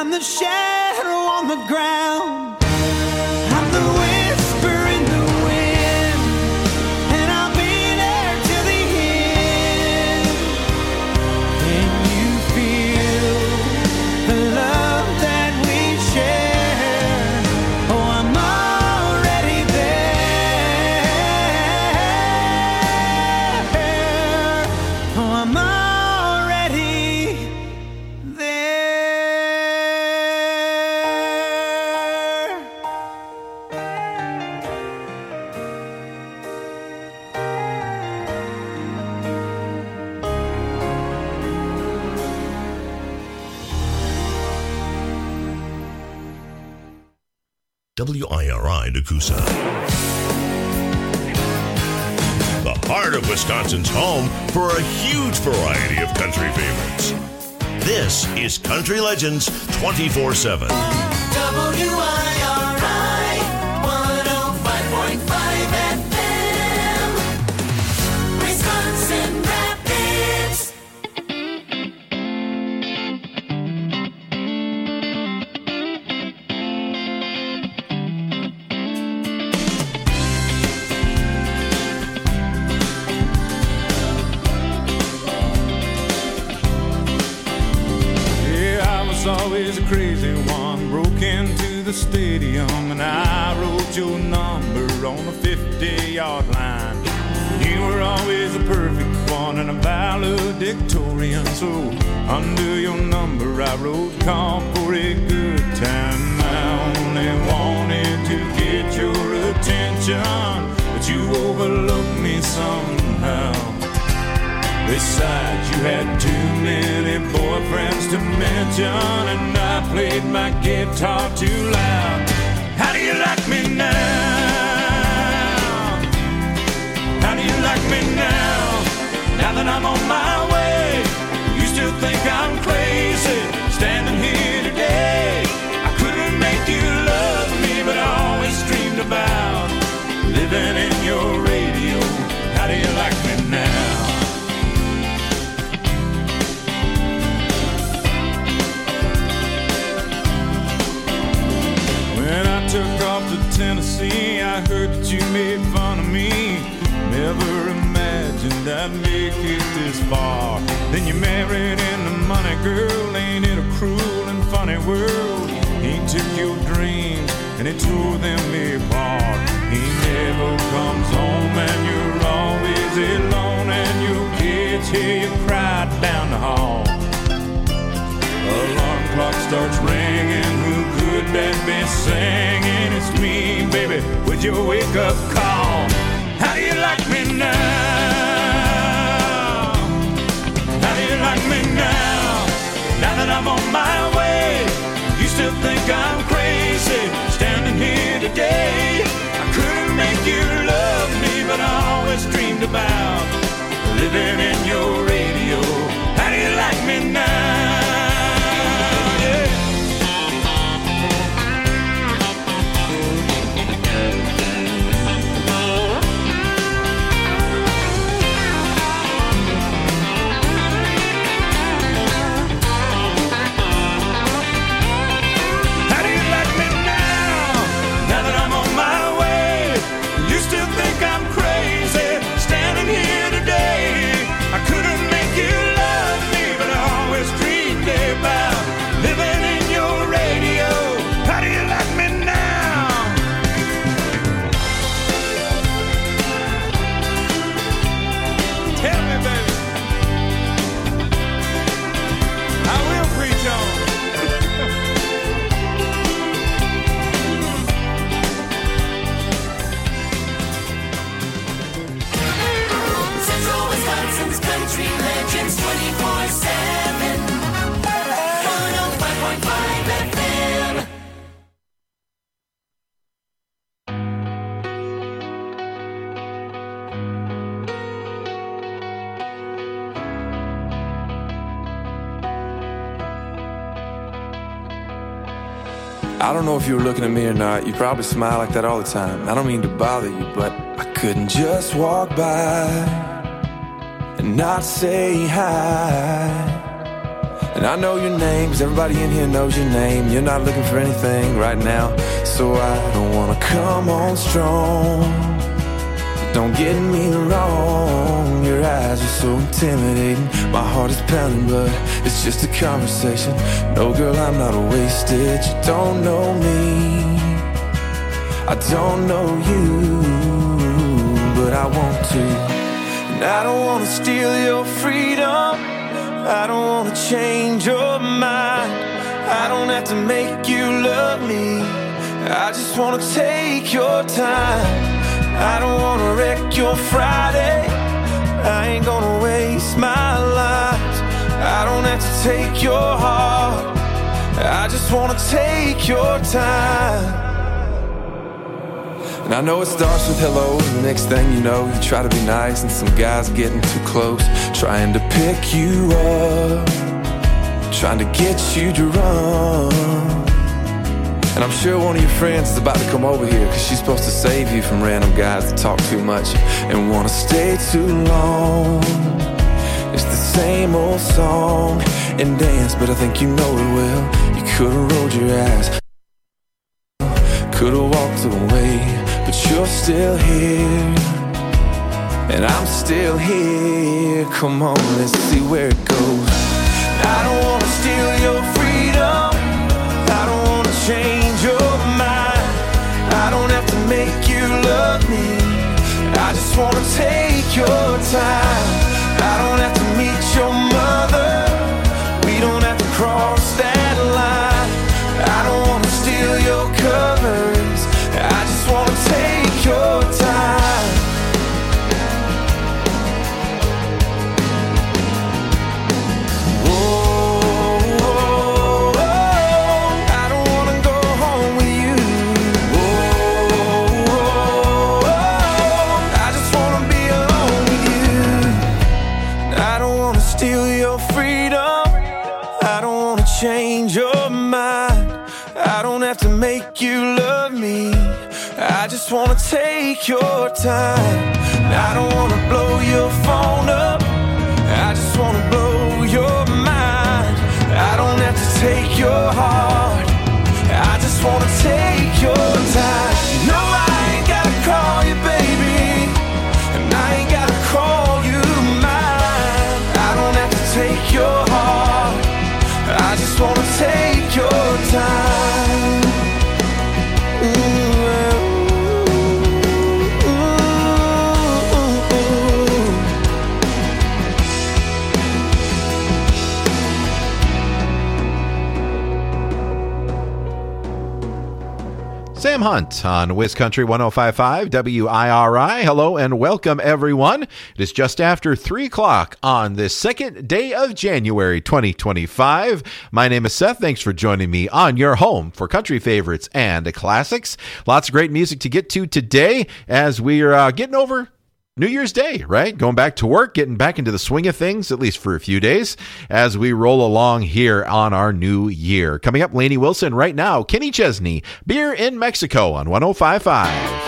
I'm the shadow on the ground. I'm the whisper in the wind, and I'll be there till the end. Can you feel the love that we share? Oh, I'm already there. Oh, I'm already there. WIRI Nakusa. The heart of Wisconsin's home for a huge variety of country favorites. This is Country Legends 24/7. WIRI 105.5 FM, Wisconsin Rapids. Yeah, I was always a crazy one. Broke into the stadium and I wrote your number on the 50-yard line. You were always a perfect one and a valedictorian. So under your number I wrote, call for a good time. I only wanted to get your attention, but you overlooked me somehow. Besides, you had too many boyfriends to mention, and I played my guitar too loud. How do you like me now? How do you like me now? Now that I'm on my way, you still think I'm crazy, standing here today. I couldn't make you love me, but I always dreamed about living in your radio. How do you like me now? When I took off to Tennessee, I heard that you made fun of me. Never imagined I'd make it this far. Then you married into money, girl. Ain't it a cruel and funny world? He took your dreams and he tore them apart. He never comes home and you're always alone, and your kids hear you cry down the hall. Alarm clock starts ringing. Who could that be singing? It's me, baby, with your wake-up call. How do you like me now? How do you like me now? Now that I'm on my way, you still think I'm crazy, standing here today. I couldn't make you love me, but I always dreamed about living in your radio. How do you like me now? I don't know if you were looking at me or not. You probably smile like that all the time. I don't mean to bother you, but I couldn't just walk by and not say hi. And I know your name, 'cause everybody in here knows your name. You're not looking for anything right now, so I don't wanna come on strong. Don't get me wrong, your eyes are so intimidating. My heart is pounding, but it's just a conversation. No, girl, I'm not wasted. You don't know me, I don't know you, but I want to. And I don't wanna steal your freedom, I don't wanna change your mind. I don't have to make you love me, I just wanna take your time. I don't wanna wreck your Friday, I ain't gonna waste my life. I don't have to take your heart, I just wanna take your time. And I know it starts with hello, and the next thing you know, you try to be nice, and some guy's getting too close, trying to pick you up, trying to get you to run. And I'm sure one of your friends is about to come over here, 'cause she's supposed to save you from random guys that talk too much and wanna stay too long. It's the same old song and dance, but I think you know it well. You could've rolled your eyes, could've walked away, but you're still here, and I'm still here. Come on, let's see where it goes. I don't wanna steal your freedom, I don't wanna change your mind. I don't have to make you love me, I just wanna take your time. I don't have to meet your mother, we don't have to cross that line. I don't wanna steal your covers, I just wanna take your time. Change your mind, I don't have to make you love me, I just wanna take your time. I don't wanna blow your phone up, I just wanna blow your mind. I don't have to take your heart, I just wanna take your time. No, I ain't gotta call you baby, and I ain't gotta call you mine. I don't have to take your heart, I just wanna take your time. Sam Hunt on Wiz Country 105.5 WIRI. Hello and welcome, everyone. It is just after 3 o'clock on this second day of January 2025. My name is Seth. Thanks for joining me on your home for country favorites and classics. Lots of great music to get to today as we're getting over New Year's Day, right? Going back to work, getting back into the swing of things, at least for a few days, as we roll along here on our new year. Coming up, Lainey Wilson right now, Kenny Chesney, Beer in Mexico on 105.5.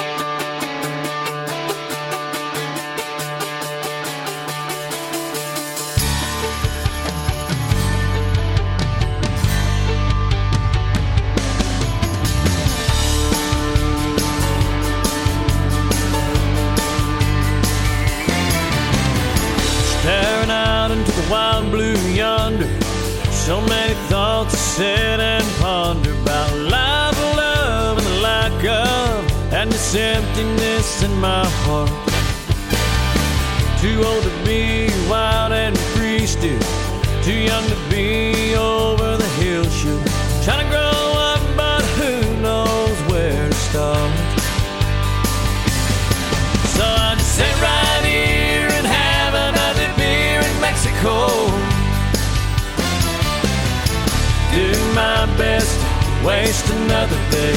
Wild blue yonder, so many thoughts to sit and ponder about life, love, and the lack of, and this emptiness in my heart. Too old to be wild and free still, too young to be over the hill shoot. Trying to grow up, but who knows where to start. So I just sit right here and have another beer in Mexico. Do my best to waste another day.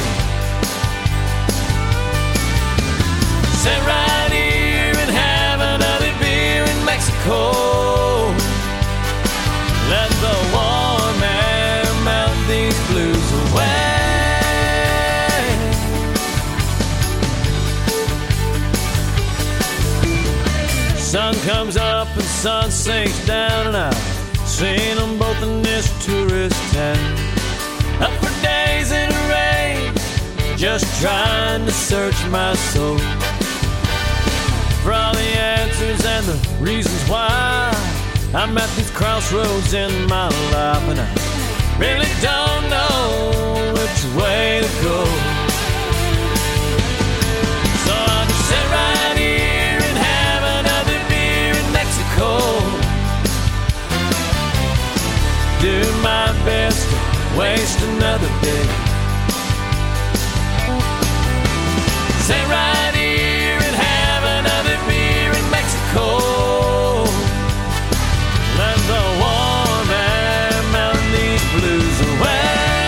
Sit right here and have another beer in Mexico. Let the warm air melt these blues away. Sun comes up and sun sinks down and out. seen them both in this tourist tent, up for days in a rain, just trying to search my soul for all the answers and the reasons why I'm at these crossroads in my life, and I really don't know which way to go. So I'll just sit right here and have another beer in Mexico, do my best to waste another day. Sit right here and have another beer in Mexico, let the warm air melt these blues away.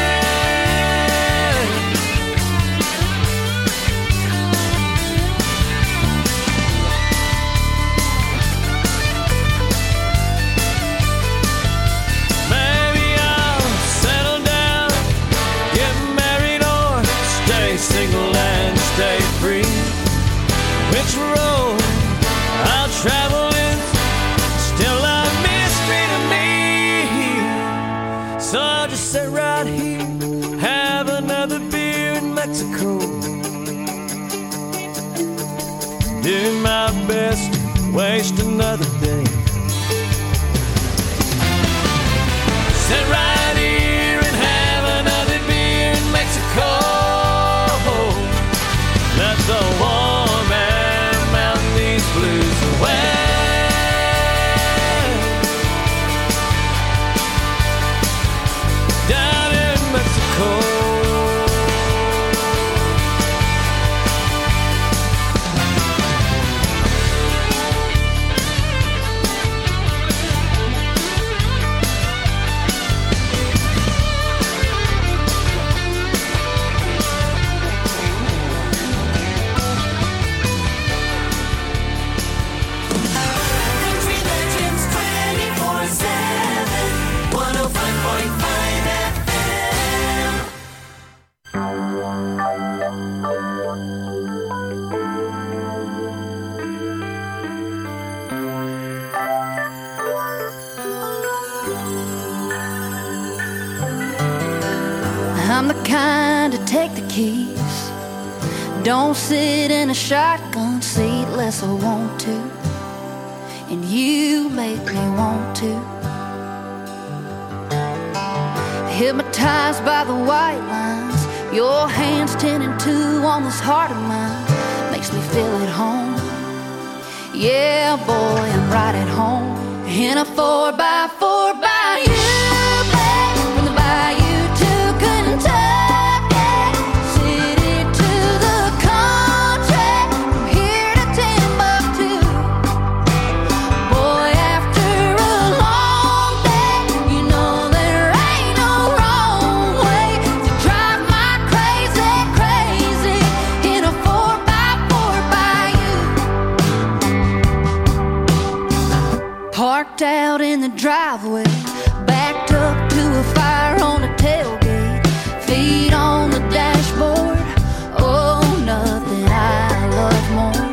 Maybe I'll settle down, get married, or stay single and stay free. Which road I'll travel is still a mystery to me. So I'll just sit right here, have another beer in Mexico, do my best to waste another day. Sit right here and have another beer in Mexico, let the warm air melt these blues away. Down in Mexico. Country Legends 24/7, 105.5 FM. I'm the kind to take the keys, don't sit in a shotgun seat unless I want to, and you make me want to. Hypnotized by the white lines, your hands 10 and 2 on this heart of mine, makes me feel at home. Yeah, boy, I'm right at home in a 4x4 by you, babe, from the bayou to Kentucky, city to the country, from here to Timbuktu. Boy, after a long day, you know there ain't no wrong way to drive my crazy, crazy in a 4x4 by you. Parked out in the driveway, backed up to a fire on the tailgate, feet on the dashboard. Oh, nothing I love more.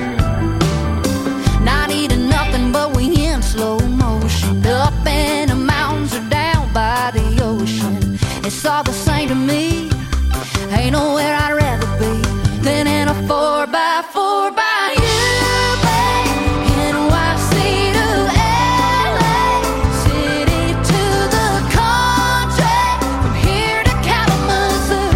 Not eating nothing, but we in slow motion, up in the mountains or down by the ocean. It's all the same to me. Ain't nowhere I'd rather be than in a 4x4 by you, babe. NYC to LA, city to the country, from here to Kalamazoo.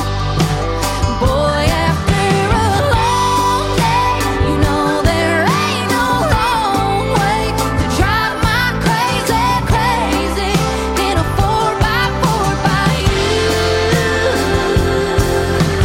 Boy, after a long day, you know there ain't no wrong way to drive my crazy, crazy in a 4x4 by you.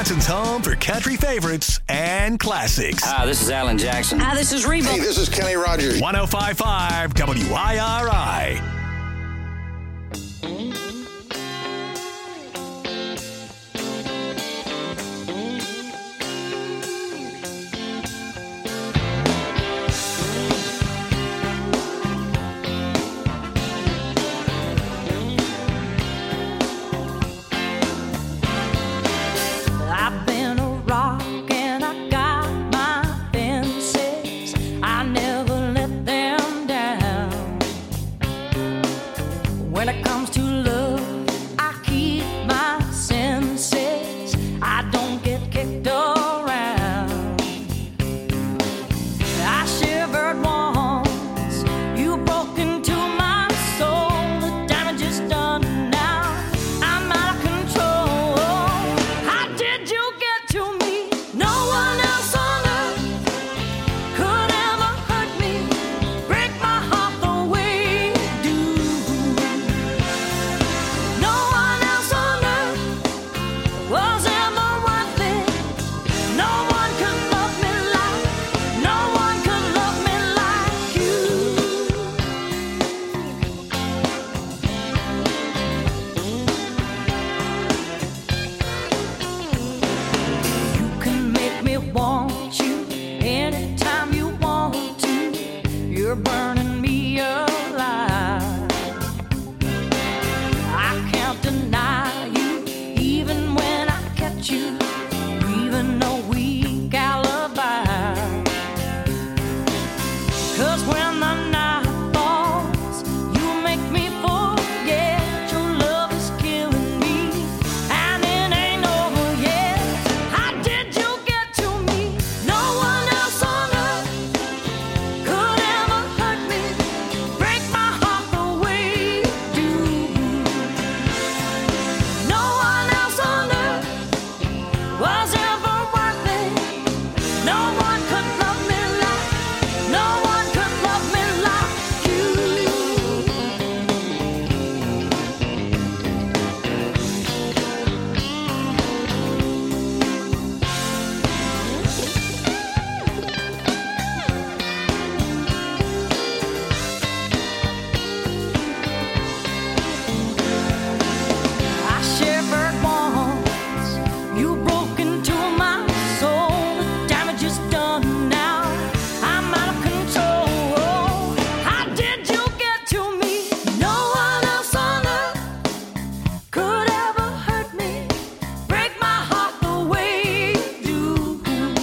Wisconsin's home for country favorites and classics. Hi, this is Alan Jackson. Hi, this is Reba. Hey, this is Kenny Rogers. 105.5 WIRI. I've been a rock and I got my fences. I never let them down. When it comes to love, I keep my senses. I don't get kicked around. I shivered once, you broke into my soul. The damage is done now. I'm out of control. How did you get to me? No one else on earth could ever hurt me, break my heart the way you do. No one else on earth was ever worth it. No one could love me like, no one could love me like you. You can make me want you anytime you want to. You're burning me alive. I can't deny you, even when I catch you, even a weak alibi. 'Cause when the night falls, you make me forget your love is killing me, and it ain't over yet. How did you get to me? No one else on earth could ever hurt me, break my heart the way you do. No one else on earth was ever worth it. No one could love me like, no one could love me like you. I shivered once, you broke into my soul. The damage is done now. I'm out of control. How did you get to me? No one else on earth could ever hurt me, break my heart the way you do.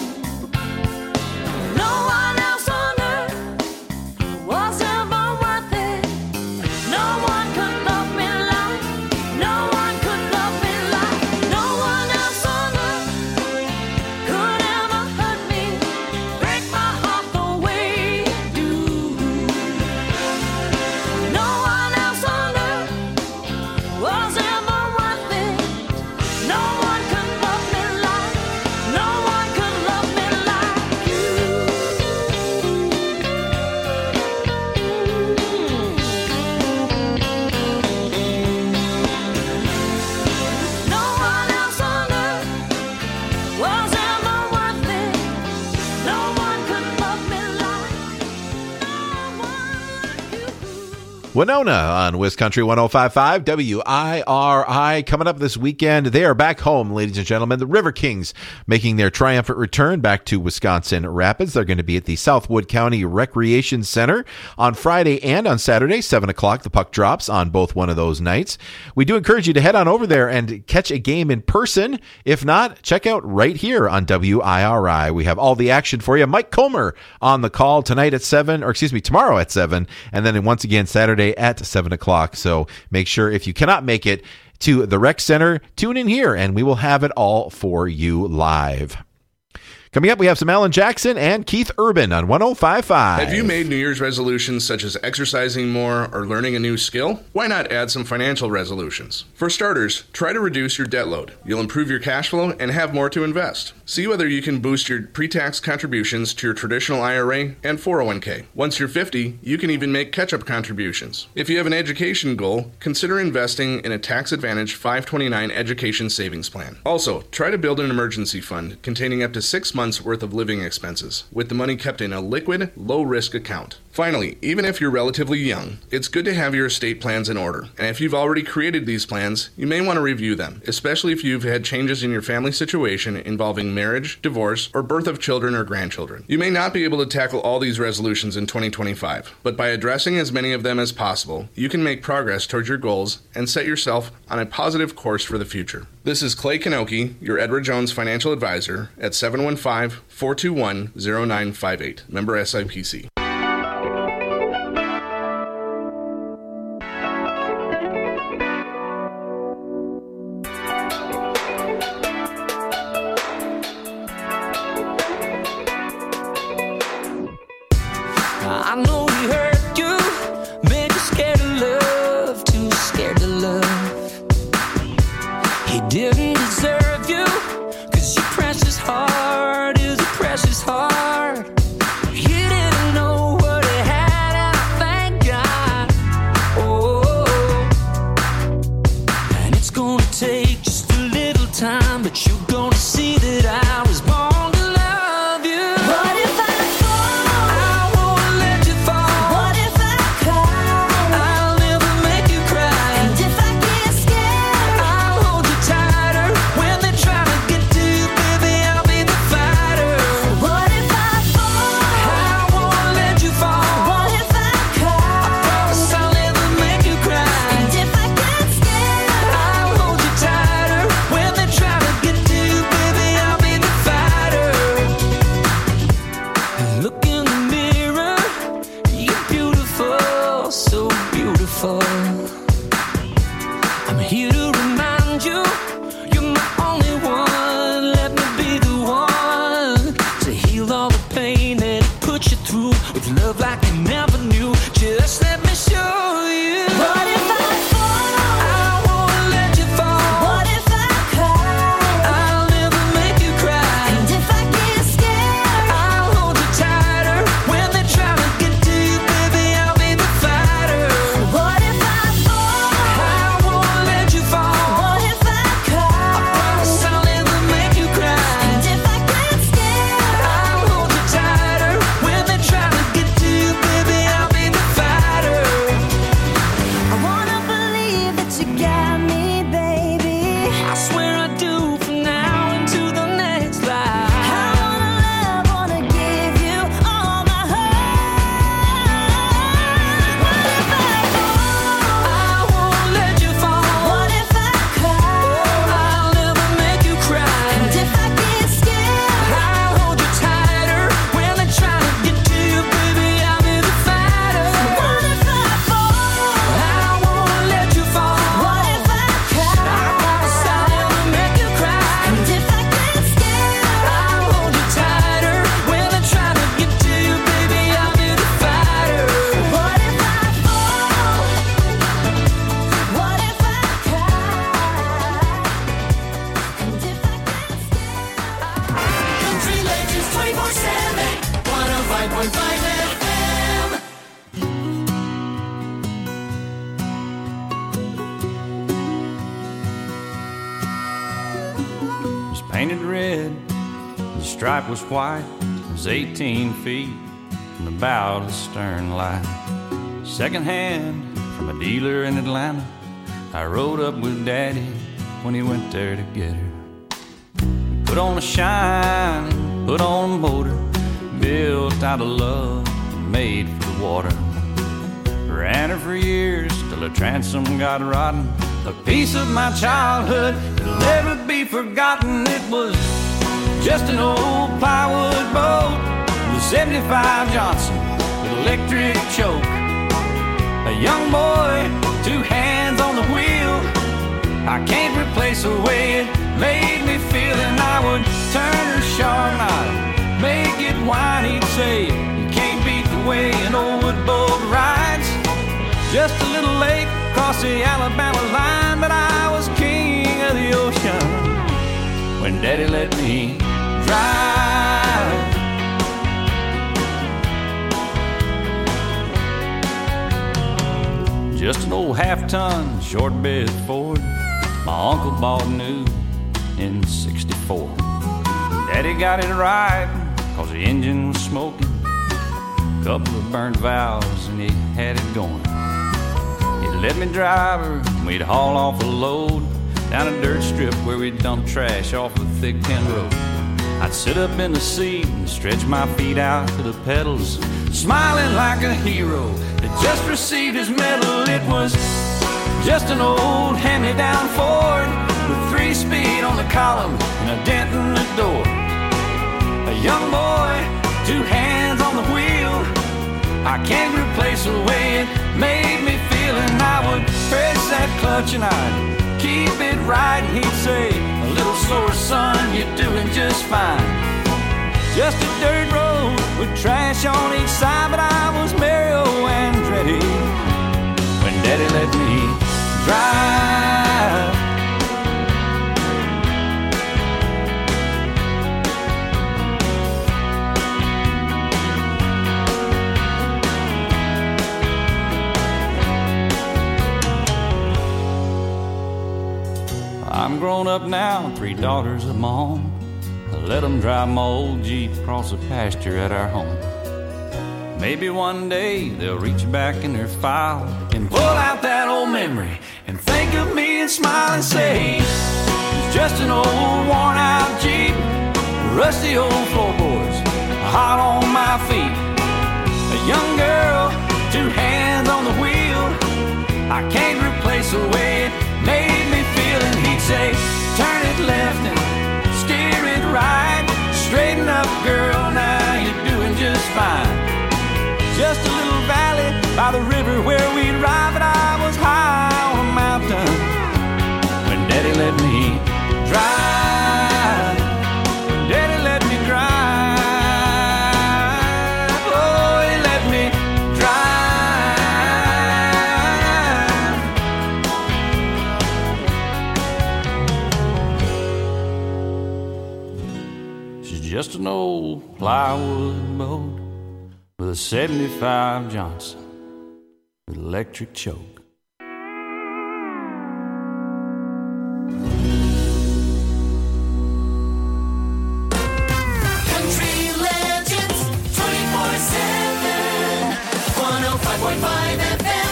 No one else on earth was ever worth it. No one could love me like, no one could love me like, no one else on earth could ever hurt me, break my heart the way you do. No one else on earth was ever worth it. No one could love me like, no one could love me like you. No one else on earth was ever worth it. No one could love me like, no one like you. Winona on Wiscountry 105.5 WIRI. Coming up this weekend, they are back home, ladies and gentlemen. The River Kings making their triumphant return back to Wisconsin Rapids. They're going to be at the Southwood County Recreation Center on Friday and on Saturday, 7 o'clock. The puck drops on both one of those nights. We do encourage you to head on over there and catch a game in person. If not, check out right here on WIRI. We have all the action for you. Mike Comer on the call tonight at 7, or excuse me, tomorrow at 7, and then once again Saturday at 7 o'clock. So make sure, if you cannot make it to the Rec Center, tune in here and we will have it all for you live. Coming up, we have some Alan Jackson and Keith Urban on 105.5. Have you made New Year's resolutions such as exercising more or learning a new skill? Why not add some financial resolutions? For starters, try to reduce your debt load. You'll improve your cash flow and have more to invest. See whether you can boost your pre-tax contributions to your traditional IRA and 401k. Once you're 50, you can even make catch-up contributions. If you have an education goal, consider investing in a tax-advantaged 529 education savings plan. Also, try to build an emergency fund containing up to 6 months worth of living expenses, with the money kept in a liquid, low-risk account. Finally, even if you're relatively young, it's good to have your estate plans in order. And if you've already created these plans, you may want to review them, especially if you've had changes in your family situation involving marriage, divorce, or birth of children or grandchildren. You may not be able to tackle all these resolutions in 2025, but by addressing as many of them as possible, you can make progress towards your goals and set yourself on a positive course for the future. This is Clay Kanoki, your Edward Jones financial advisor at 715-421-0958. Member SIPC. I know he hurt you, made you scared of love, too scared to love. He didn't deserve you, 'cause your precious heart is a precious heart. He didn't know what he had, and I thank God. Oh, and it's gonna take just a little time, but you're gonna see that I was born to love you. What if I painted red, the stripe was white, it was 18 feet from the bow to the stern light. Second hand from a dealer in Atlanta, I rode up with Daddy when he went there to get her. Put on a shine, put on a motor, built out of love, made for the water. Ran her for years till her transom got rotten, a piece of my childhood that'll never be forgotten. It was just an old plywood boat with a 75 Johnson with electric choke. A young boy, 2 hands on the wheel. I can't replace the way it made me feel, and I would Turner, Shaw, and I'd make it wine. He'd say, you can't beat the way an old wood boat rides. Just a little late across the Alabama line, but I was king of the ocean when Daddy let me drive. Just an old half-ton short bed Ford my uncle bought new in '64. Daddy got it right cause the engine was smoking, couple of burnt valves and he had it going. He'd let me drive her and we'd haul off a load down a dirt strip where we'd dump trash off a thick tin road. I'd sit up in the seat and stretch my feet out to the pedals, smiling like a hero that just received his medal. It was just an old hand-me-down Ford with 3-speed on the column and a dent in the door. A young boy, 2 hands on the wheel. I can't replace the way it made me feel. And I would press that clutch and I'd keep it right. And he'd say, a little slower, son, you're doing just fine. Just a dirt road with trash on each side, but I was Mario Andretti when Daddy let me drive. I'm grown up now, 3 daughters of my own. I let them drive my old Jeep across the pasture at our home. Maybe one day they'll reach back in their file and pull out that old memory and think of me and smile and say, it's just an old worn out Jeep, rusty old floorboards, hot on my feet. A young girl, 2 hands on the wheel. I can't replace the way it made me feel. And he'd say, turn it left and steer it right. Straighten up, girl, now you're doing just fine. Just a little valley by the river where we'd ride, but I was high on a mountain when Daddy let me drive. When Daddy let me drive. Oh, he let me drive. She's just an old plywood boat with a 75 Johnson with electric choke. Country Legends 24/7 105.5 FM.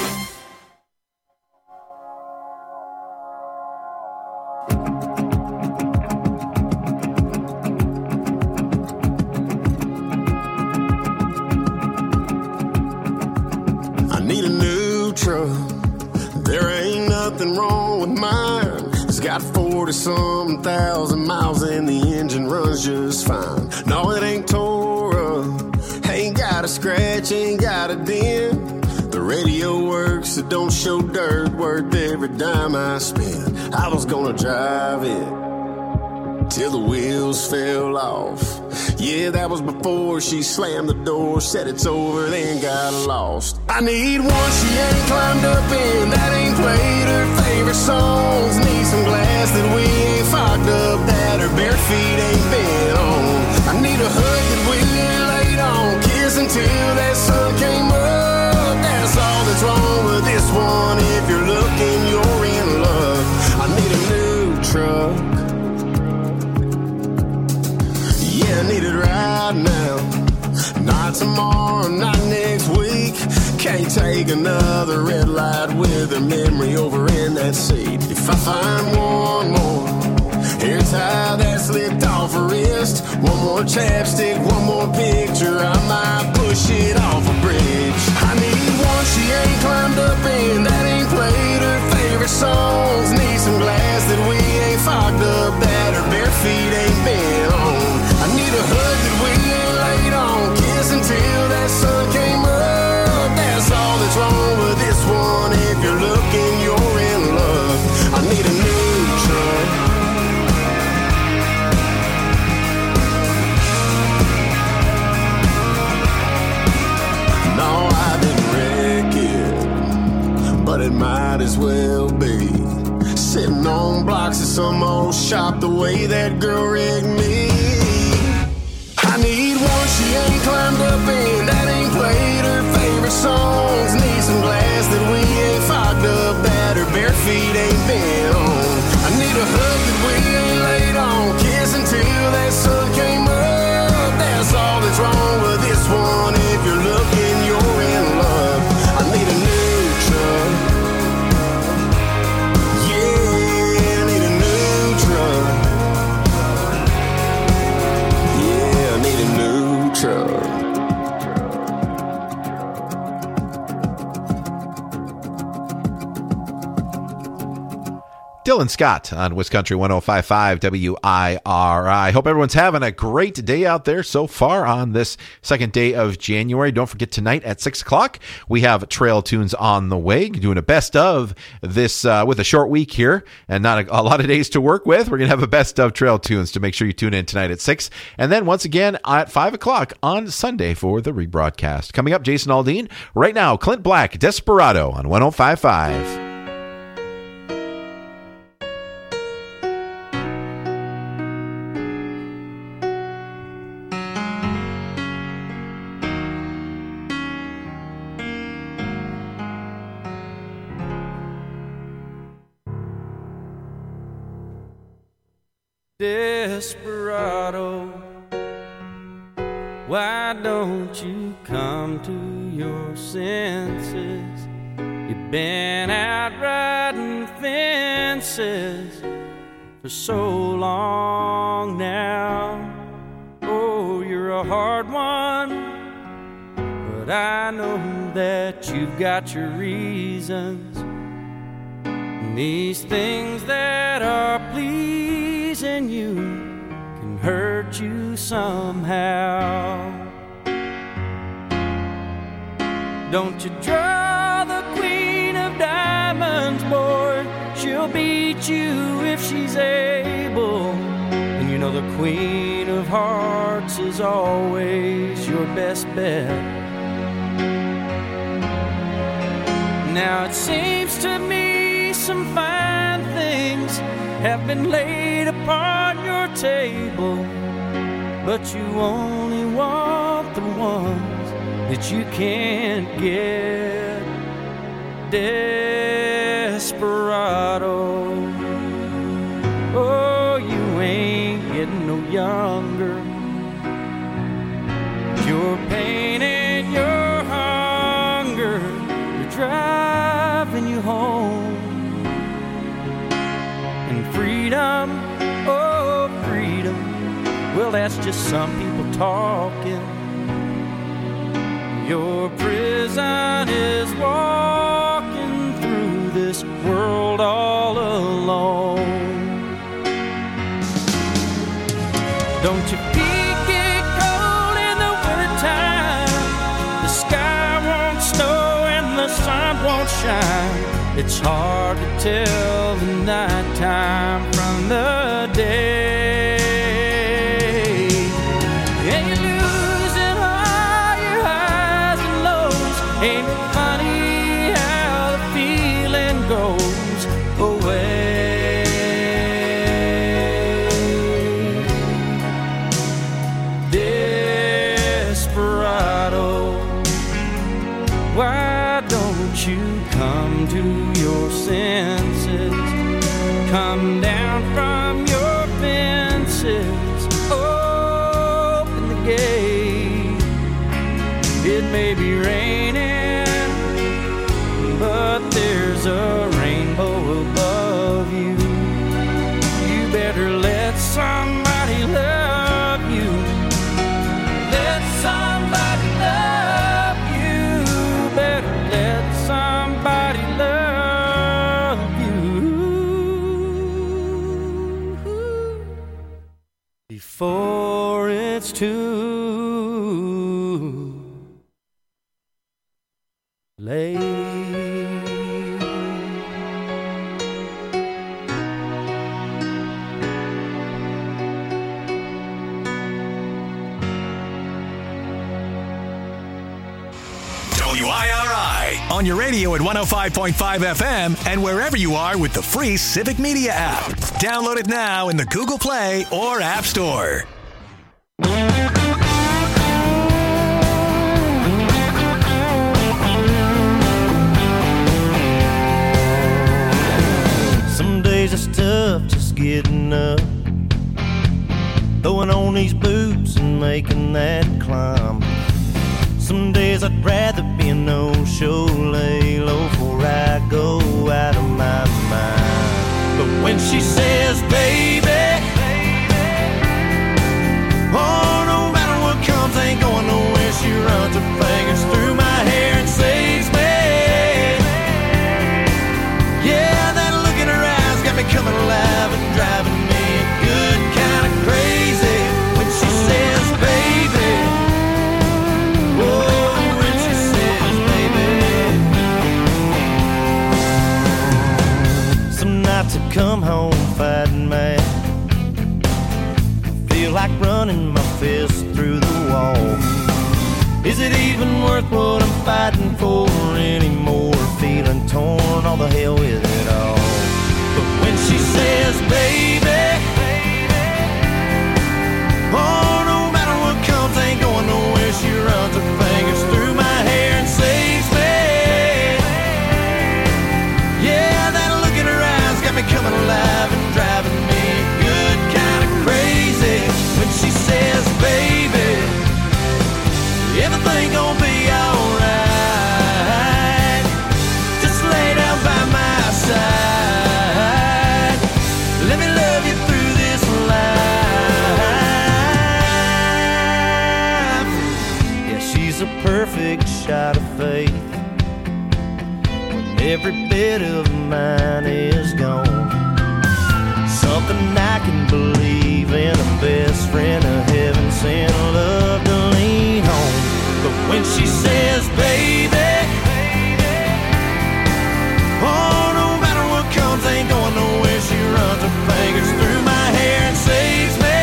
There ain't nothing wrong with mine. It's got 40-some thousand miles and the engine runs just fine. No, it ain't tore up, ain't got a scratch, ain't got a dent. The radio works, it don't show dirt, worth every dime I spent. I was gonna drive it till the wheels fell off. Yeah, that was before she slammed the door, said it's over, then got lost. I need one she ain't climbed up in, that ain't played her favorite songs. Need some glass that we ain't fogged up, that her bare feet ain't been on. I need a hug that we ain't laid on, kiss until that sun came up. That's all that's wrong with this one. If you're looking, you're in luck. I need a new truck. I need it right now. Not tomorrow, not next week. Can't take another red light with her memory over in that seat. If I find one more hair tie that slipped off her wrist, one more chapstick, one more picture, I might push it off a bridge. I need one she ain't climbed up in, that ain't played her favorite songs. Need some glass that we ain't fogged up, that her bare feet ain't been on. I need a hug that we ain't laid on, kiss until that sun came up. That's all that's wrong with this one. If you're looking, you're in love. I need a new truck. as well be. Sitting on blocks of some old shop the way that girl rigged me. I need one she ain't climbed up in, that ain't played her favorite songs. Need some glass that we ain't fogged up, that her bare feet ain't been on. I need a hug that we ain't laid on, kiss until that sun came up. That's all that's wrong with this one. If you're looking, you're in love. I need a new truck. Yeah, I need a new truck. Yeah, I need a new truck. Dylan Scott on Wiscountry 105.5 WIRI. Hope everyone's having a great day out there so far on this second day of January. Don't forget, tonight at 6 o'clock, we have Trail Tunes on the way. Doing a best of this with a short week here and not a lot of days to work with. We're going to have a best of Trail Tunes, to make sure you tune in tonight at 6. And then once again at 5 o'clock on Sunday for the rebroadcast. Coming up, Jason Aldean. Right now, Clint Black, Desperado on 105.5. Desperado, why don't you come to your senses? You've been out riding fences for so long now. Oh, you're a hard one, but I know that you've got your reasons. And these things that are pleasing you can hurt you somehow. Don't you draw the queen of diamonds, boy. She'll beat you if she's able. And you know the queen of hearts is always your best bet. Now it seems to me some fine things have been laid upon your table, but you only want the ones that you can't get. Desperado, oh, you ain't getting no younger. Your pain and your hunger are driving you home. And freedom, oh freedom, well that's just some people talking. Your prison is walking through this world all alone. Don't your feet get cold in the wintertime? The sky won't snow and the sun won't shine. It's hard to tell the nighttime from the day. And you're losing all your highs and lows. Ain't it funny how the feeling goes away? Desperado, why don't you come to your senses? Come down from your fences, open the gate. It may be raining, but there's a rainbow above you. You better let somebody love you. Let somebody love you. Better let somebody love you before it's too late. WIRI, On your radio at 105.5 FM and wherever you are with the free Civic Media app. Download it now in the Google Play or App Store. Some days it's tough just getting up, throwing on these boots and making that climb. Some days I'd rather be a no-show, lay low before I go out of my mind. But when she says, baby, oh, no matter what comes, ain't going nowhere. She runs her fingers through my hair and saves me. Yeah, that look in her eyes got me coming alive and driving me good kind of crazy. When she says, baby, oh, when she says, baby. Some nights I come home fighting mad, feel like running my fist through the wall. Is it even worth what I'm fighting for anymore? Feeling torn, all the hell with it all. But when she says, baby, oh, no matter what comes, ain't going nowhere. She runs her fingers through my hair and saves me. Yeah, that look in her eyes got me coming alive and driving me good kind of crazy. When she says, baby, everything gon' be alright. Just lay down by my side. Let me love you through this life. Yeah, she's a perfect shot of faith when every bit of mine is gone. Something I can believe in, a best friend of heaven sent love to lean on. But when she says, baby, oh, no matter what comes, ain't going nowhere. She runs her fingers through my hair and saves me.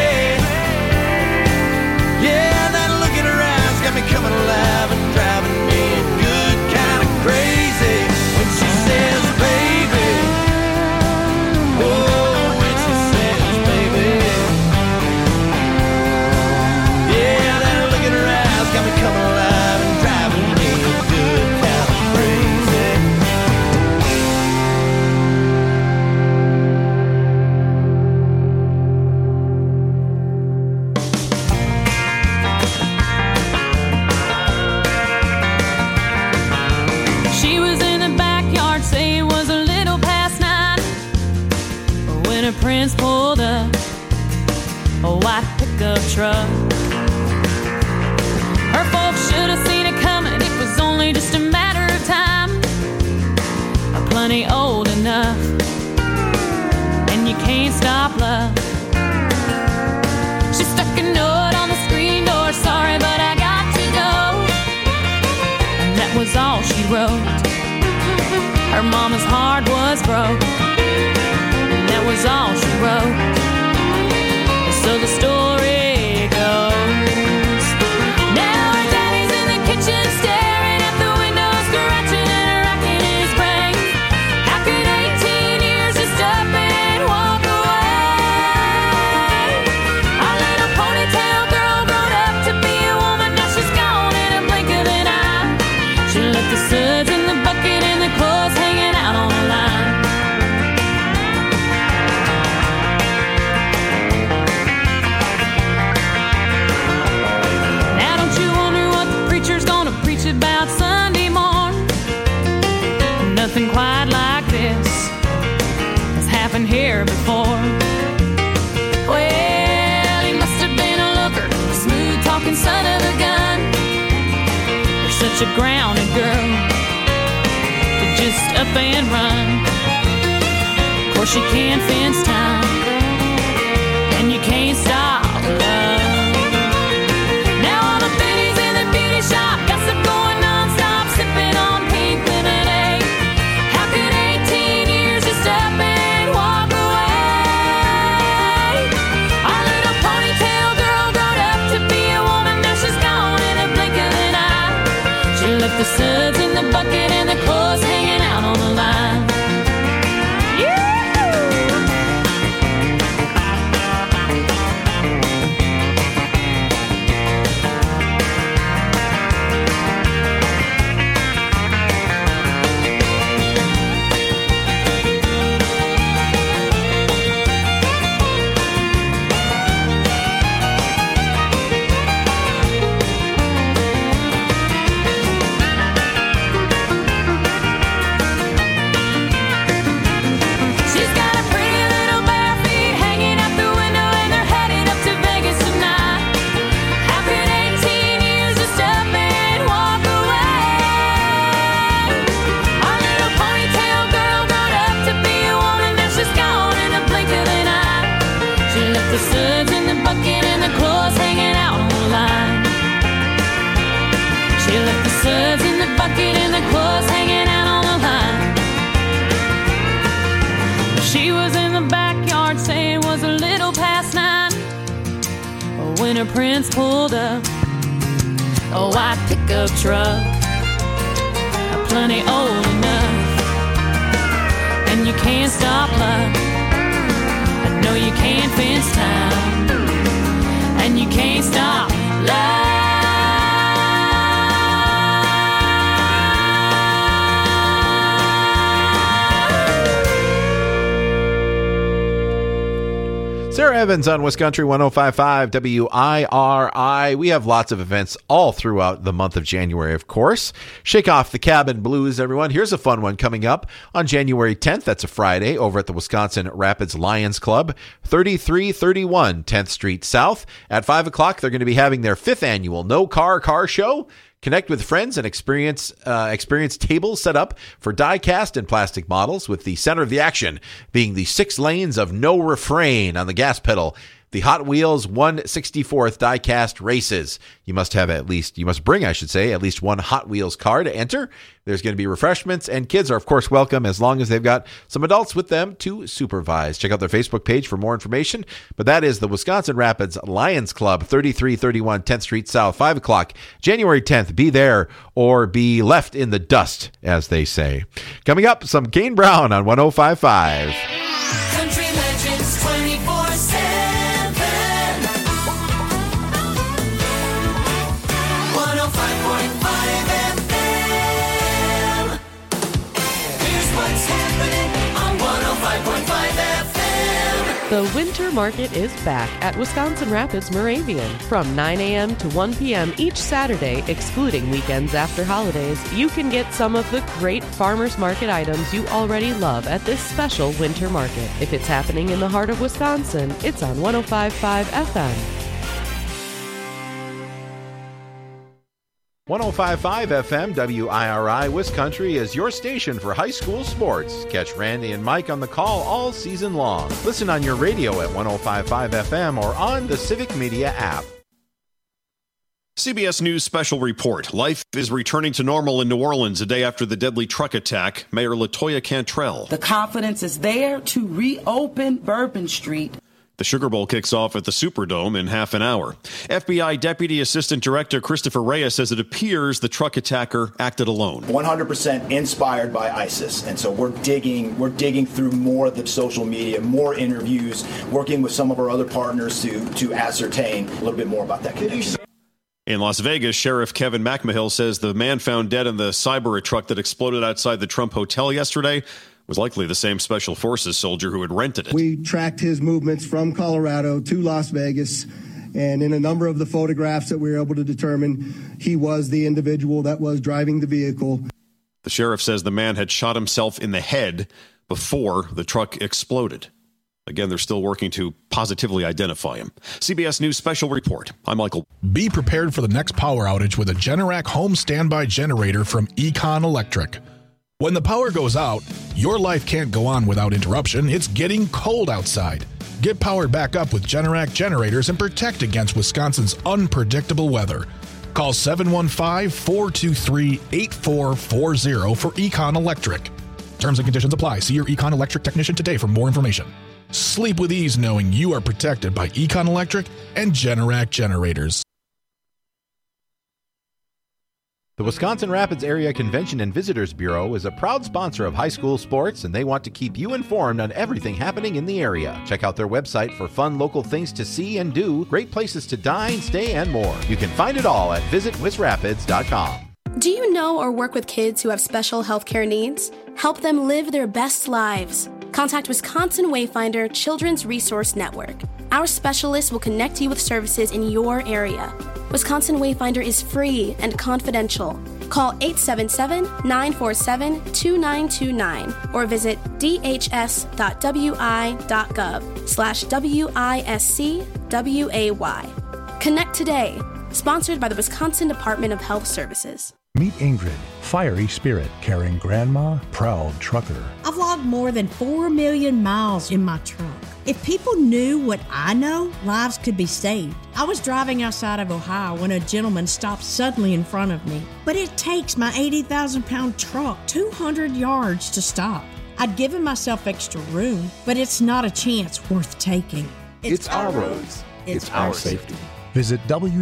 Yeah, that look in her eyes got me coming alive and driving me good kind of crazy. When she says, baby, oh, when she says, baby, yeah, that look in her eyes got me coming alive and driving me good kind of crazy. She was in the backyard, say it was a little past 9, when her prince pulled up a white pickup truck. Her folks should have seen it coming, it was only just a matter of time. Plenty old enough, and you can't stop love. She stuck a note on the screen door, sorry but I got to go. And that was all she wrote. Her mama's heart was broke, and that was all she wrote. So the story goes, now her daddy's in the kitchen staring at the window, scratching and racking his brain. How could 18 years just up and walk away? Our little ponytail girl grown up to be a woman, now she's gone in a blink of an eye. She left the suds in the bucket and the clothes hanging out on the line. Now don't you wonder what the preacher's gonna preach about Sunday morn? Nothing quite like this has happened here before. Well, he must have been a looker, a smooth talking son of a gun. You're such a grounded girl to just up and run. Of course you can't fence time, and you can't stop love. Now all the biddies in the beauty shop, gossip going non-stop, sipping on pink lemonade. How could 18 years just up and walk away? Our little ponytail girl grown up to be a woman, now she's gone in a blink of an eye. She left the suds in the bucket the suds in the bucket and the clothes hanging out on the line. She left the suds in the bucket and the clothes hanging out on the line. She was in the backyard saying it was a little past 9 when her prince pulled up. A white pickup truck, plenty old enough. And you can't stop luck. No, you can't fence time. And you can't stop love. Sarah Evans on Wisconsin 105.5 WIRI. We have lots of events all throughout the month of January, of course. Shake off the cabin blues, everyone. Here's a fun one coming up on January 10th. That's a Friday over at the Wisconsin Rapids Lions Club, 3331 10th Street South. At 5 o'clock, they're going to be having their 5th annual No Car Show. Connect with friends and experience tables set up for die-cast and plastic models, with the center of the action being the 6 lanes of no refrain on the gas pedal. The Hot Wheels 1/64th die-cast races. You must bring at least one Hot Wheels car to enter. There's going to be refreshments, and kids are, of course, welcome as long as they've got some adults with them to supervise. Check out their Facebook page for more information. But that is the Wisconsin Rapids Lions Club, 3331 10th Street South, 5 o'clock, January 10th. Be there or be left in the dust, as they say. Coming up, some Kane Brown on 105.5. Country Legends 24/7. 105.5 FM. Here's what's happening on 105.5 FM. The Winter Market is back at Wisconsin Rapids Moravian from 9 a.m. to 1 p.m. each Saturday, excluding weekends after holidays. You can get some of the great farmers market items you already love at this special Winter Market. If it's happening in the heart of Wisconsin, it's on 105.5 FM. 105.5 FM WIRI Wisconsin is your station for high school sports. Catch Randy and Mike on the call all season long. Listen on your radio at 105.5 FM or on the Civic Media app. CBS News special report. Life is returning to normal in New Orleans a day after the deadly truck attack. Mayor LaToya Cantrell. The confidence is there to reopen Bourbon Street. The Sugar Bowl kicks off at the Superdome in half an hour. FBI Deputy Assistant Director Christopher Reyes says it appears the truck attacker acted alone. 100% inspired by ISIS. And so we're digging through more of the social media, more interviews, working with some of our other partners to ascertain a little bit more about that connection. In Las Vegas, Sheriff Kevin McMahill says the man found dead in the Cyber truck that exploded outside the Trump Hotel yesterday was likely the same Special Forces soldier who had rented it. We tracked his movements from Colorado to Las Vegas, and in a number of the photographs that we were able to determine, he was the individual that was driving the vehicle. The sheriff says the man had shot himself in the head before the truck exploded. Again, they're still working to positively identify him. CBS News Special Report. I'm Michael. Be prepared for the next power outage with a Generac home standby generator from Econ Electric. When the power goes out, your life can't go on without interruption. It's getting cold outside. Get powered back up with Generac generators and protect against Wisconsin's unpredictable weather. Call 715-423-8440 for Econ Electric. Terms and conditions apply. See your Econ Electric technician today for more information. Sleep with ease knowing you are protected by Econ Electric and Generac generators. The Wisconsin Rapids Area Convention and Visitors Bureau is a proud sponsor of high school sports, and they want to keep you informed on everything happening in the area. Check out their website for fun local things to see and do, great places to dine, stay, and more. You can find it all at visitwisrapids.com. Do you know or work with kids who have special healthcare needs? Help them live their best lives. Contact Wisconsin Wayfinder Children's Resource Network. Our specialists will connect you with services in your area. Wisconsin Wayfinder is free and confidential. Call 877-947-2929 or visit dhs.wi.gov/WISCWAY. Connect today. Sponsored by the Wisconsin Department of Health Services. Meet Ingrid, fiery spirit, carrying grandma, proud trucker. I've logged more than 4 million miles in my truck. If people knew what I know, lives could be saved. I was driving outside of Ohio when a gentleman stopped suddenly in front of me. But it takes my 80,000-pound truck 200 yards to stop. I'd given myself extra room, but it's not a chance worth taking. It's our roads. It's our safety. Visit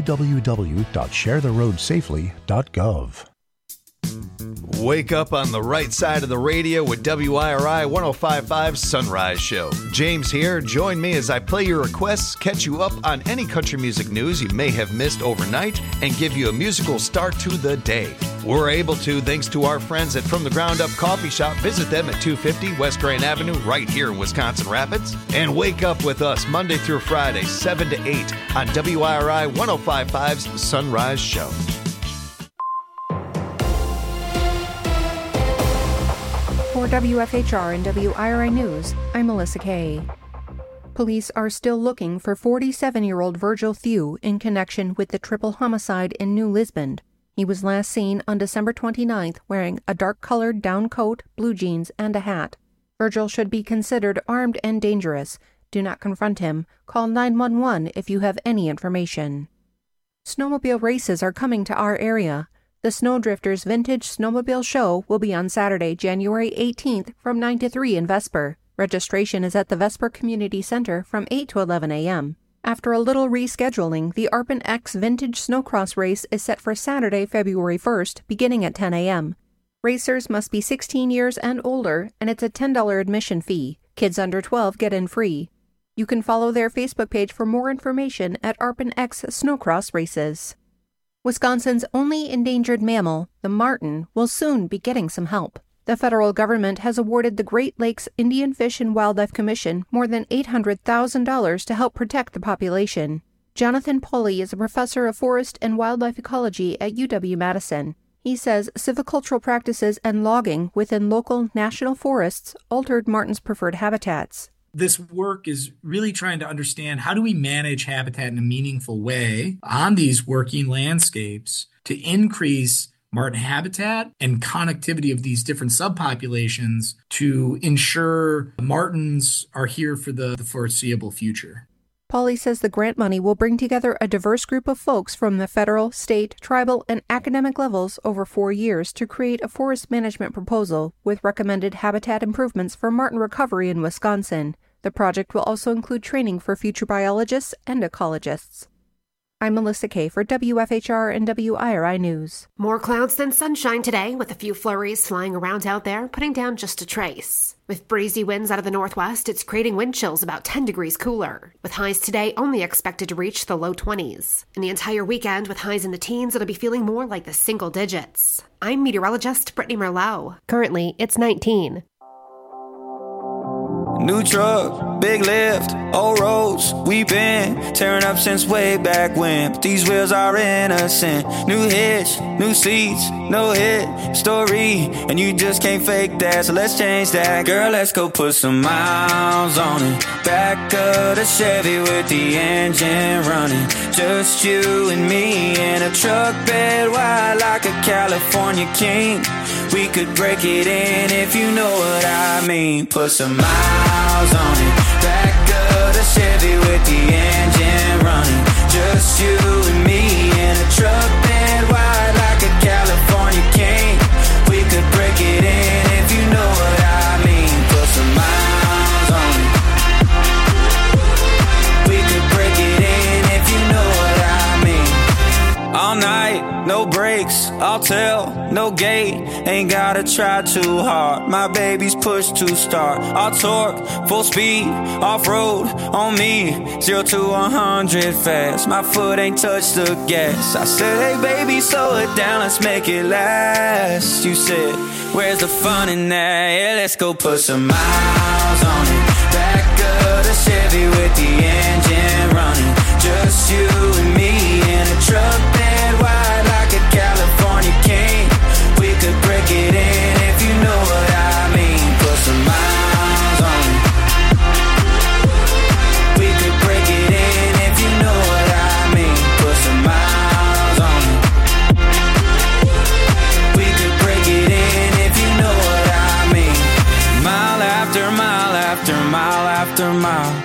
www.sharetheroadsafely.gov. Wake up on the right side of the radio with WIRI 105.5 Sunrise Show. James here. Join me as I play your requests, catch you up on any country music news you may have missed overnight, and give you a musical start to the day. We're able to thanks to our friends at From the Ground Up Coffee Shop. Visit them at 250 West Grand Avenue right here in Wisconsin Rapids. And wake up with us Monday through Friday, 7 to 8 on WIRI 105.5's Sunrise Show. For WFHR and WIRI News, I'm Melissa Kay. Police are still looking for 47-year-old Virgil Thew in connection with the triple homicide in New Lisbon. He was last seen on December 29th wearing a dark-colored down coat, blue jeans, and a hat. Virgil should be considered armed and dangerous. Do not confront him. Call 911 if you have any information. Snowmobile races are coming to our area. The Snowdrifters Vintage Snowmobile Show will be on Saturday, January 18th from 9 to 3 in Vesper. Registration is at the Vesper Community Center from 8 to 11 a.m. After a little rescheduling, the Arpin X Vintage Snowcross race is set for Saturday, February 1st, beginning at 10 a.m. Racers must be 16 years and older, and it's a $10 admission fee. Kids under 12 get in free. You can follow their Facebook page for more information at Arpin X Snowcross Races. Wisconsin's only endangered mammal, the marten, will soon be getting some help. The federal government has awarded the Great Lakes Indian Fish and Wildlife Commission more than $800,000 to help protect the population. Jonathan Polly is a professor of forest and wildlife ecology at UW-Madison. He says silvicultural practices and logging within local national forests altered marten's preferred habitats. This work is really trying to understand how do we manage habitat in a meaningful way on these working landscapes to increase marten habitat and connectivity of these different subpopulations to ensure martens are here for the foreseeable future. Polly says the grant money will bring together a diverse group of folks from the federal, state, tribal, and academic levels over 4 years to create a forest management proposal with recommended habitat improvements for marten recovery in Wisconsin. The project will also include training for future biologists and ecologists. I'm Melissa Kay for WFHR and WIRI News. More clouds than sunshine today, with a few flurries flying around out there, putting down just a trace. With breezy winds out of the northwest, it's creating wind chills about 10 degrees cooler, with highs today only expected to reach the low 20s. And the entire weekend, with highs in the teens, it'll be feeling more like the single digits. I'm meteorologist Brittany Merlot. Currently, it's 19. New truck, big lift, old roads, we been tearing up since way back when. But these wheels are innocent. New hitch, new seats, no hit story, and you just can't fake that, so let's change that. Girl, let's go put some miles on it. Back of the Chevy with the engine running. Just you and me in a truck bed wide like a California king. We could break it in if you know what I mean. Put some miles on it. Back of the Chevy with the engine running. Just you and me in a truck bed wide like a California king. We could break it in if you know what I mean. Put some miles on it. We could break it in if you know what I mean. All night, no brakes, I'll tell, no gate. Ain't gotta try too hard. My baby's push to start. All torque, full speed, off-road on me. 0 to 100 fast. My foot ain't touched the gas. I said, hey baby, slow it down, let's make it last. You said, where's the fun in that? Yeah, let's go put some miles on it. Back of the Chevy with the engine running. Just you and me in a truck bed wide like a California king. We could break it in if you know what I mean. Put some miles on it. We could break it in if you know what I mean. Put some miles on it. We could break it in if you know what I mean. Mile after mile after mile after mile.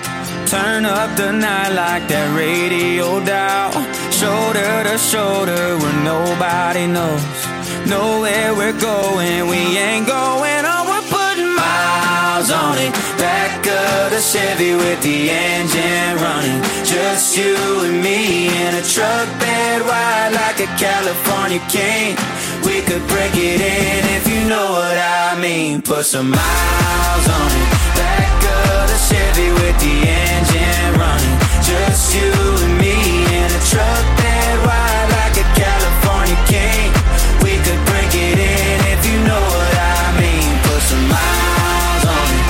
Turn up the night like that radio dial. Shoulder to shoulder where nobody knows. Know where we're going, we ain't going on. We're putting miles on it. Back of the Chevy with the engine running. Just you and me in a truck bed wide like a California king. We could break it in if you know what I mean. Put some miles on it. Back of the Chevy with the engine running. Just you and me in a truck bed wide like a California king. We could break it in if you know what I mean. Put some miles on it.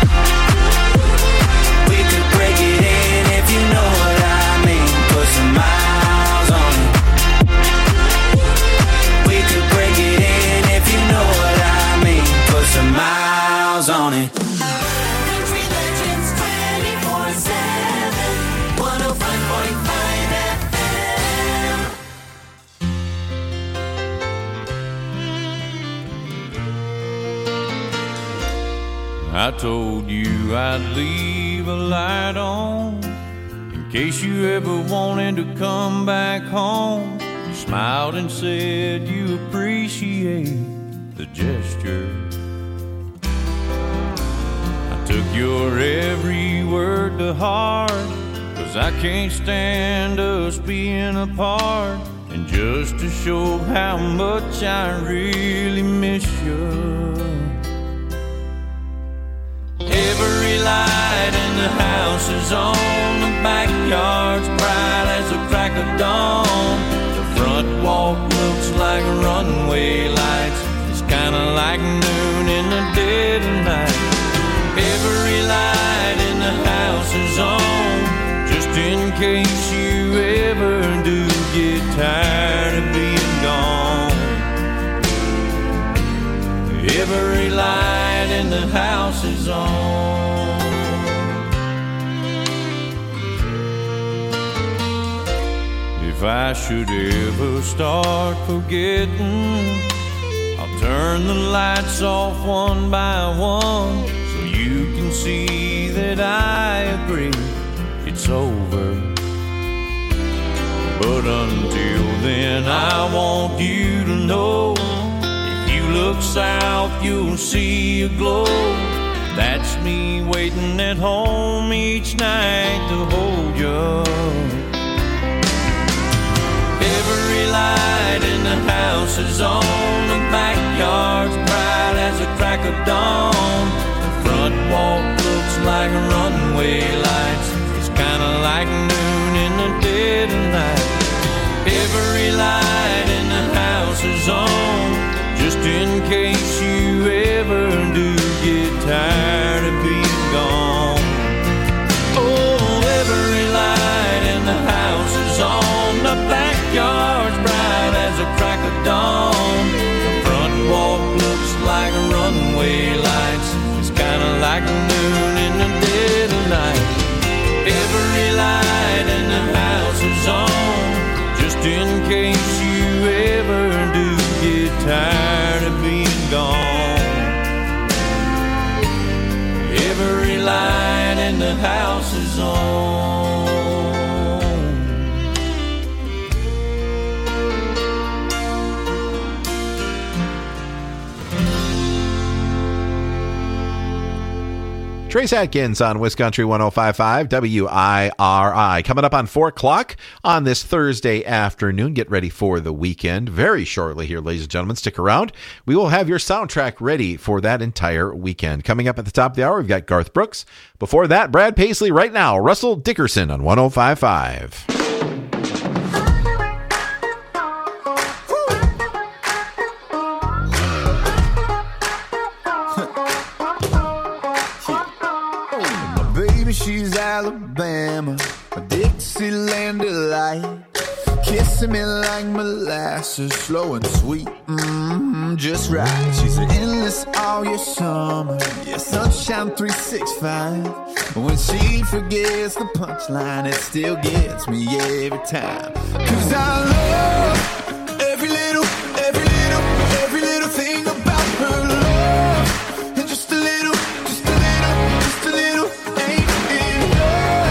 We could break it in if you know what I mean. Put some miles on it. We could break it in if you know what I mean. Put some miles on it. Country Legends 24/7, 105.5 FM. I told you I'd leave a light on in case you ever wanted to come back home. You smiled and said you appreciate the gesture. I took your every word to heart, 'cause I can't stand us being apart. And just to show how much I really miss you, every light in the house is on. The backyard's bright as the crack of dawn. The front walk looks like runway lights. It's kinda like noon in the dead of night. Every light in the house is on, just in case you ever do get tired of being gone. Every light in the house is on. If I should ever start forgetting, I'll turn the lights off one by one, so you can see that I agree it's over. But until then, I want you to know, if you look south, you'll see a glow. That's me waiting at home each night to hold you. Every light in the house is on. The backyard's bright as the crack of dawn. The front walk looks like runway lights. It's kinda like noon in the dead of night. Every light in the house is on, just in case you ever do get tired of being gone. Oh, every light in the house is on. The backyard's bright as a crack of dawn. The front walk looks like runway lights. It's kinda like noon in the dead of night. Every light in the house is on, just in case you ever do get tired of being gone. Every light in the house is on. Trace Atkins on Wisconsin 105.5 WIRI. Coming up on 4 o'clock on this Thursday afternoon. Get ready for the weekend very shortly here, ladies and gentlemen. Stick around. We will have your soundtrack ready for that entire weekend. Coming up at the top of the hour, we've got Garth Brooks. Before that, Brad Paisley. Right now, Russell Dickerson on 105.5. She's Alabama, a Dixieland delight, kissing me like molasses, slow and sweet, just right. She's an endless all year summer, yeah, sunshine 365. When she forgets the punchline, it still gets me every time. 'Cause I love every little thing about her love, and just a little ain't enough.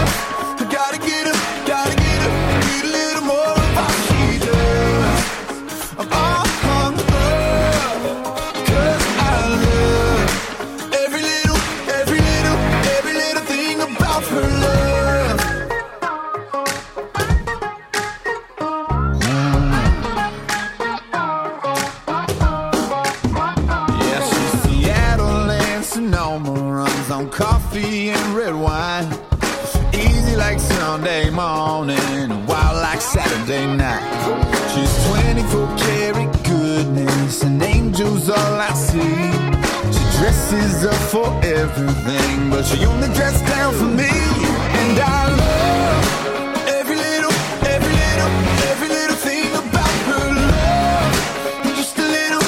like Sunday morning, wild like Saturday night. She's 24 karat goodness, and angels all I see. She dresses up for everything, but she only dresses down for me. And I love every little thing about her love. Just a little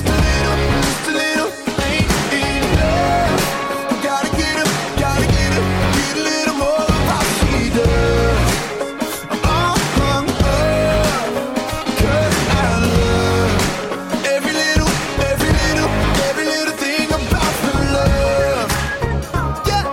ain't enough. Gotta get a little more of how she does. Cause I love every little thing about her love. Yeah.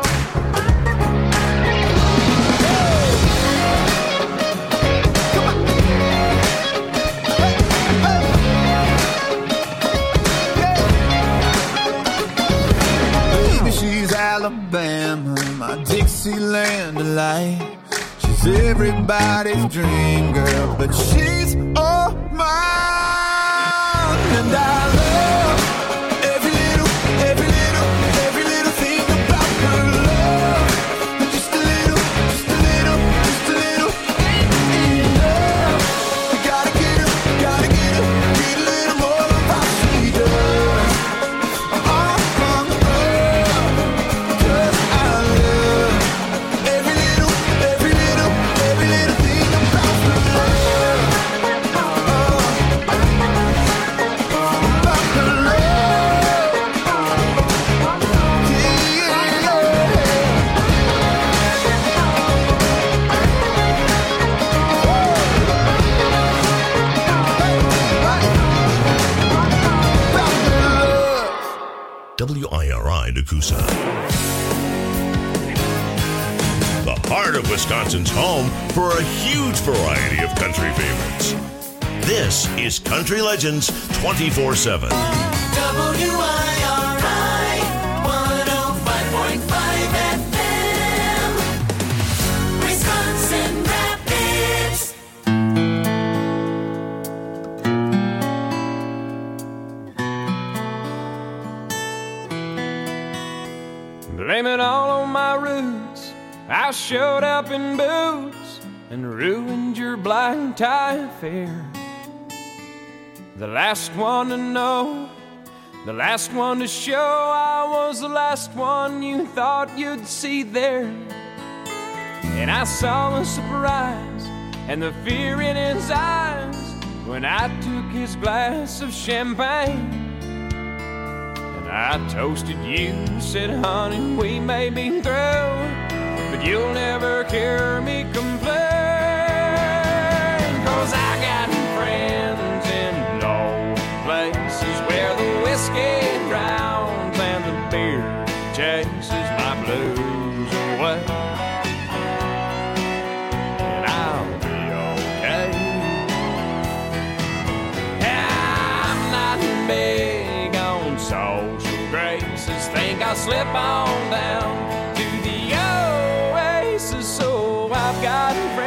Baby, she's Alabama, my Dixieland delight. She's everybody's dream girl, but she's all mine. And I love every little thing about her love. Just a little ain't enough. Gotta get a little more of how she does. Cause I love every little thing about her love. About her WIRI Nakusa. The heart of Wisconsin's home for a huge variety of country favorites. This is Country Legends 24/7. WIRI 105.5 FM, Wisconsin Rapids. Blame it all on my roots. I showed up in boots and ruined your black tie affair. The last one to know, the last one to show, I was the last one you thought you'd see there. And I saw the surprise and the fear in his eyes when I took his glass of champagne. I toasted you, said, honey, we may be through, but you'll never hear me complain. 'Cause I got friends in low places where the whiskey drowns and the beer chases my blues away. And I'll be okay. I'm not big on social graces. Think I'll slip on down to the oasis. So I've got